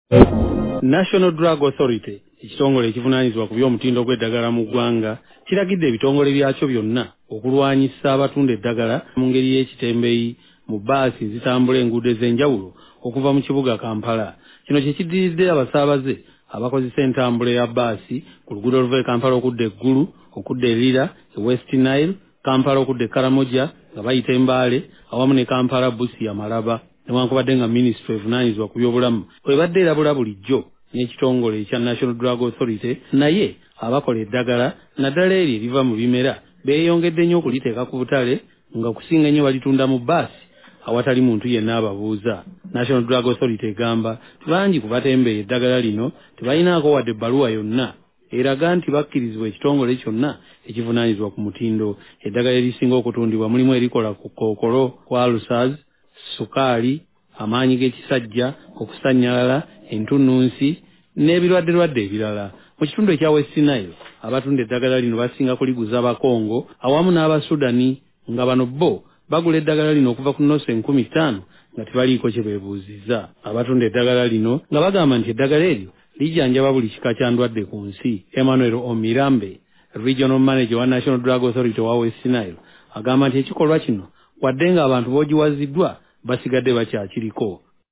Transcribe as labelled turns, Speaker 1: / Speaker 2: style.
Speaker 1: National Drug Authority ekitongole ekivunaanyizibwa ku by'omutindo gw'eddagala mu ggwanga kiragidde ebitongole byakyo byonna okulwanyisa abatunda eddagala mu ngeri y'ekitembeeyi mu bbaasi ezitambula enguudo ez'enjawulo okuva mu kibuga Kampala. Kino kye kiddiridde abasaabaze abakozesa entambula ya bbaasi ku luguudo oluva e Kampala okudda eggulu okudda e Lira, e West Nile, Kampala okudda e Karamoja nga bayita Embaale awamu ne Kampala Busia Malaba. Newankubadde nga Ministry evunaanyizibwa ku by'obulamu ebadde erabula bulijjo n'ekitongole ekya National Drug Authority, naye abakola eddagala naddala eryo eriva mu bimera beeyongedde nnyo okuliteeka ku butale nga kusinga nnyo balitunda mu bbaasi awatali muntu yenna ababuuza. National Drug Authority egamba bangi ku batembeeya eddagala lino tebalinaako wadde ebbaluwa yonna eraga nti bakkirizibwa ekitongole kyonna ekivunaanyizibwa ku mutindo. Eddagala erisinga okutundibwa mulimu erikola ku kookolo, kwalusaz, sukaali, amaanyi g'ekisajja, okusannyalala, entunnunsi n'ebirwadde ebirala. Mu kitundu ekya West Nile abatunda eddagala lino basinga kuliguza abakongo awamu n'abasudani nga bano bo bagula eddagala lino okuva ku nnosi 5,000 nga tebaliiko kye beebuuzizza. Abatunda eddagala lino nga bagamba nti eddagala eryo lijjanjaba buli kika kya ndwadde ku nsi. Emmanuel Omirambe, Regional Manager wa National Drug Authority wa West Nile, agamba nti ekikolwa kino wadde nga abantu boogiwaziddwa basigadde bakyakiriko.